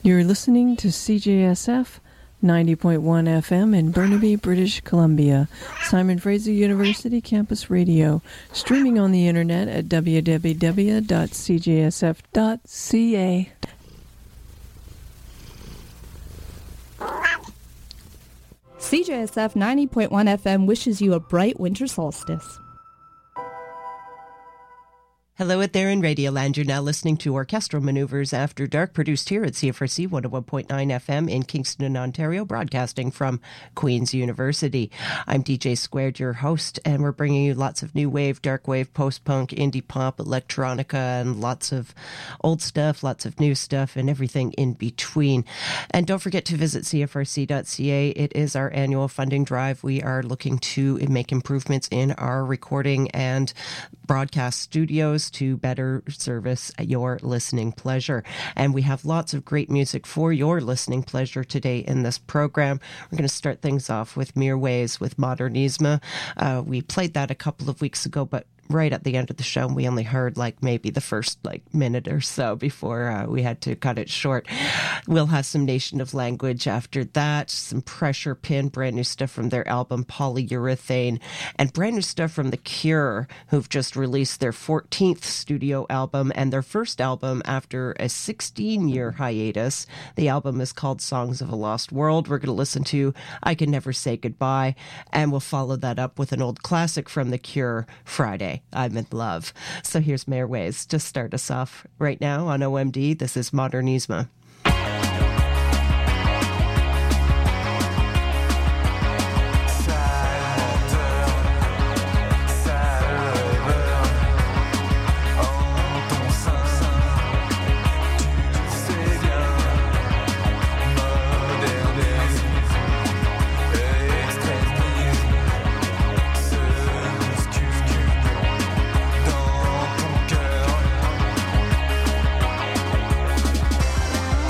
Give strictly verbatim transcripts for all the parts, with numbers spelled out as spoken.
You're listening to C J S F ninety point one F M in Burnaby, British Columbia, Simon Fraser University Campus Radio, streaming on the internet at w w w dot c j s f dot c a. C J S F ninety point one F M wishes you a bright winter solstice. Hello out there in Radioland. You're now listening to Orchestral Maneuvers After Dark, produced here at C F R C one oh one point nine F M in Kingston, Ontario, broadcasting from Queen's University. I'm D J Squared, your host, and we're bringing you lots of new wave, dark wave, post-punk, indie pop, electronica, and lots of old stuff, lots of new stuff, and everything in between. And don't forget to visit c f r c dot c a. It is our annual funding drive. We are looking to make improvements in our recording and broadcast studios to better service your listening pleasure. And we have lots of great music for your listening pleasure today in this program. We're going to start things off with Mirwais with Modernisme. Uh, we played that a couple of weeks ago, but right at the end of the show, we only heard like maybe the first like minute or so before uh, we had to cut it short. We'll have some Nation of Language after that, some Pressure Pin, brand new stuff from their album Polyurethane, and brand new stuff from The Cure, who've just released their fourteenth studio album and their first album after a sixteen-year hiatus. The album is called Songs of a Lost World. We're going to listen to I Can Never Say Goodbye, and we'll follow that up with an old classic from The Cure, Friday, I'm in Love. So here's Mirwais to start us off right now on O M D. This is Modernisme. Dans ton cœur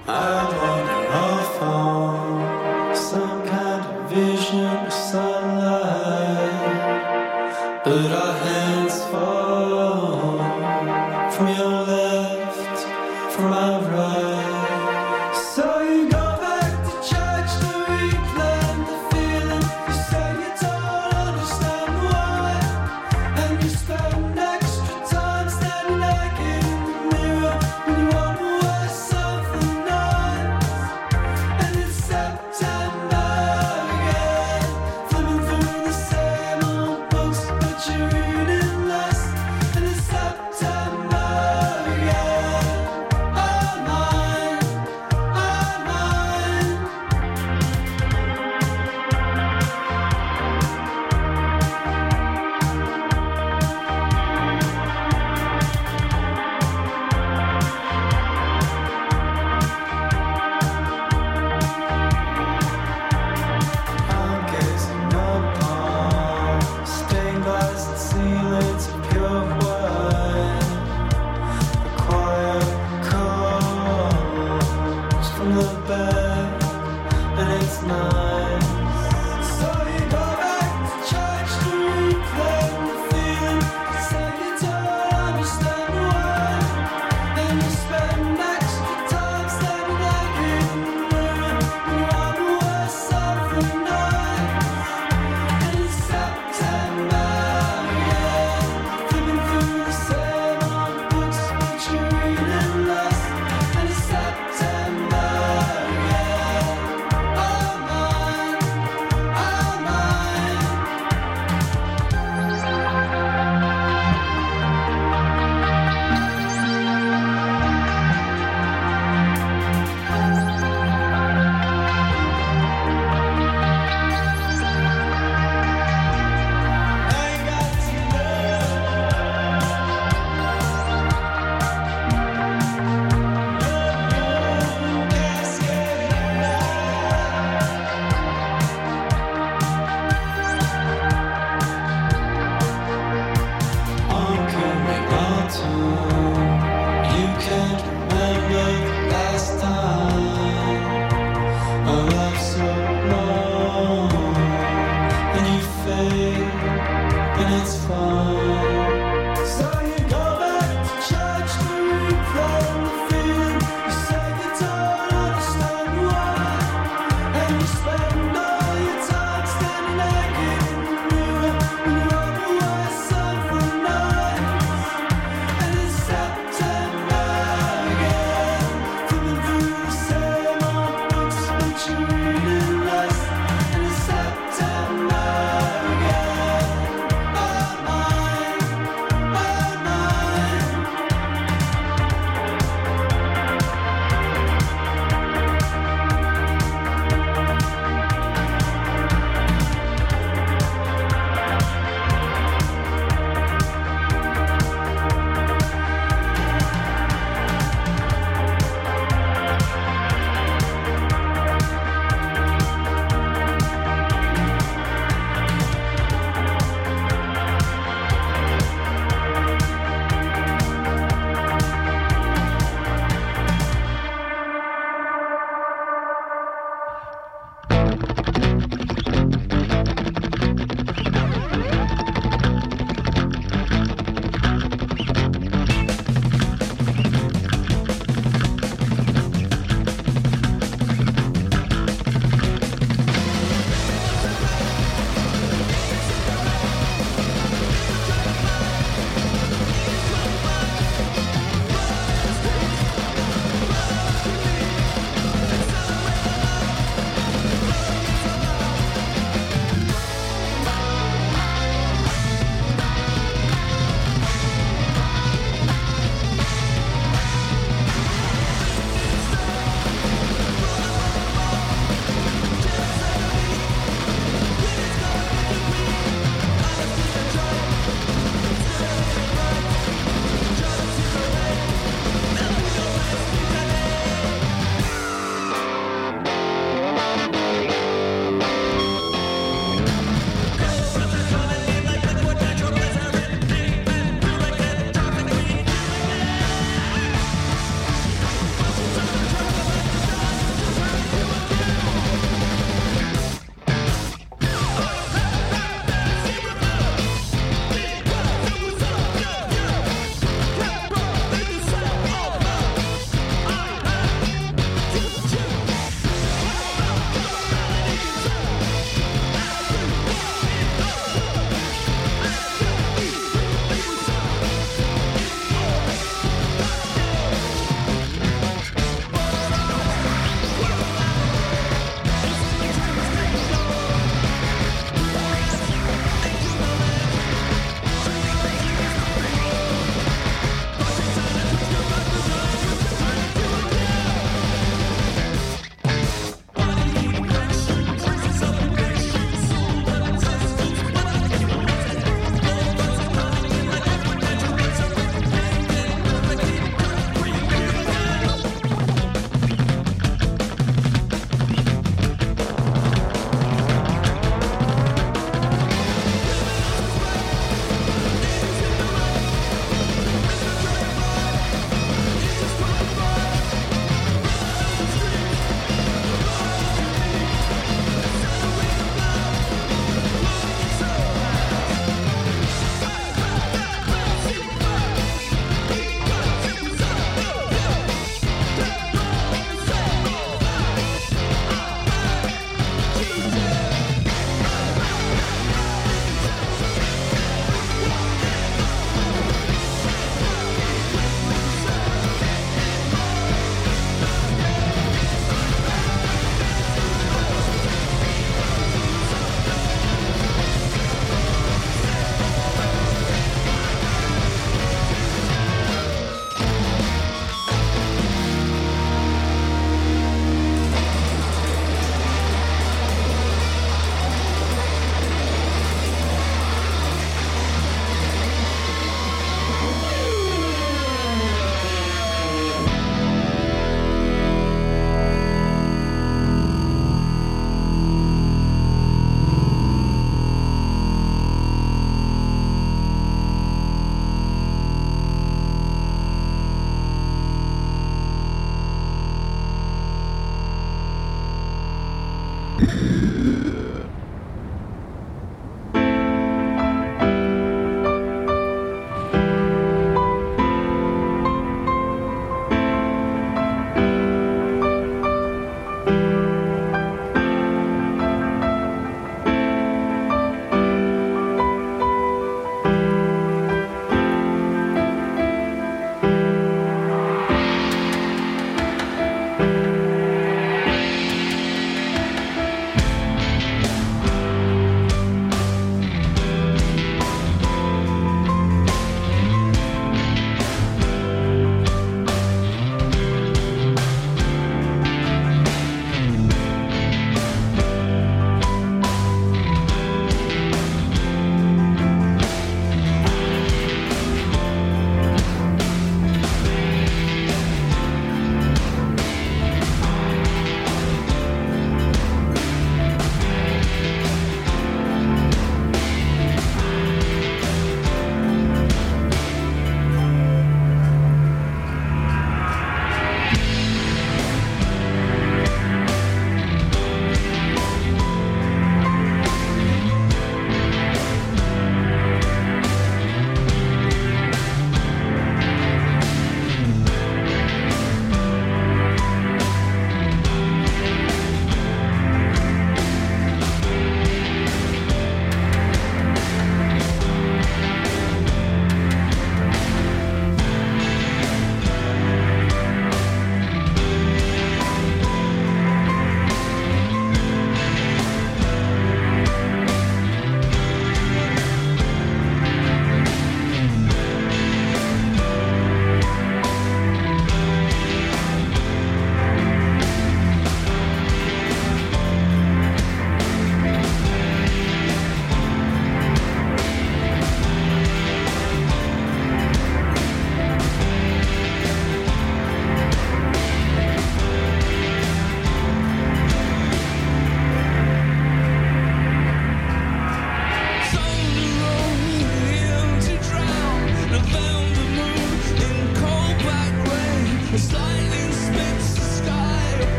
September, yeah.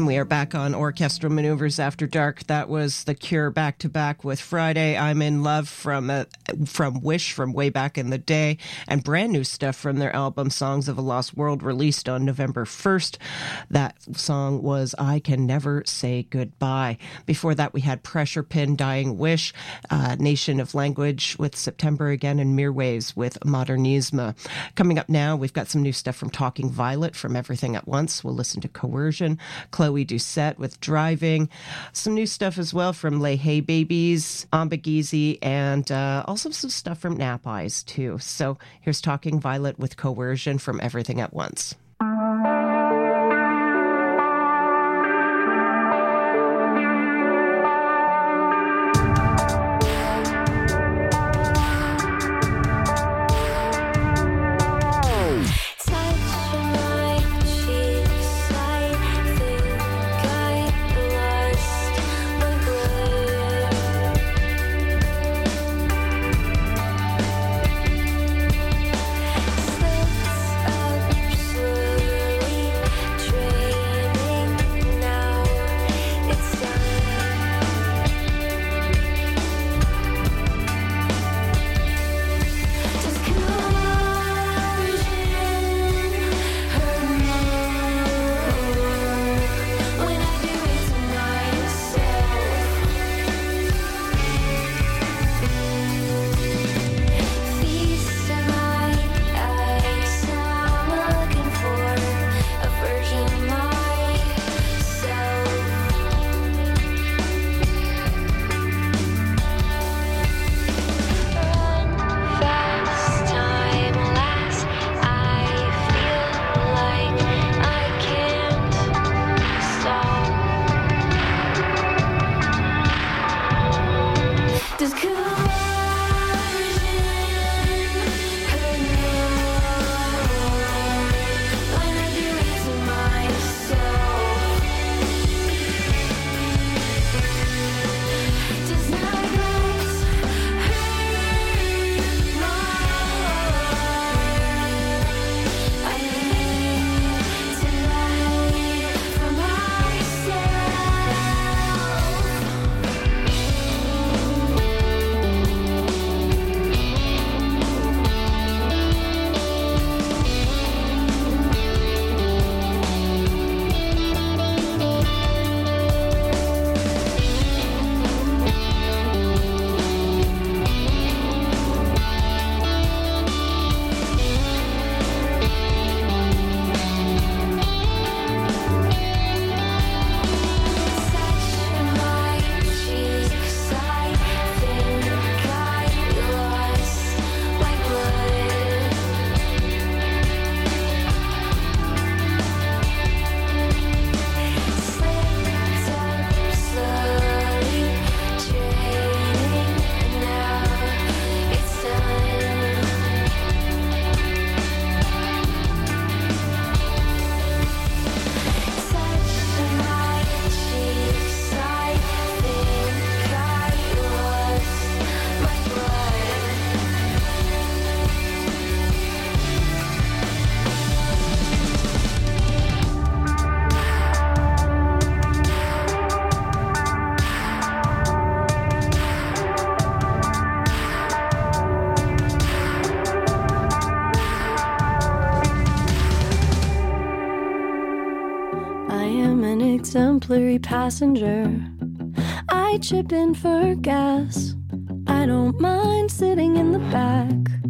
And we are back on Orchestral Maneuvers After Dark. That was The Cure back-to-back with Friday, I'm in Love from uh, from Wish from way back in the day, and brand new stuff from their album Songs of a Lost World, released on November first. That song was I Can Never Say Goodbye. Before that, we had Pressure Pin, Dying Wish, uh, Nation of Language with September Again, and Mere Waves with Modernisme. Coming up now, we've got some new stuff from Talking Violet from Everything at Once. We'll listen to Coercion. Chloe Doucette with Driving. Some new stuff as well from Les Hey Babies, Ambagizi, and uh, also some stuff from Nap Eyes too. So here's Talking Violet with Coercion from Everything at Once. Exemplary passenger. I chip in for gas. I don't mind sitting in the back.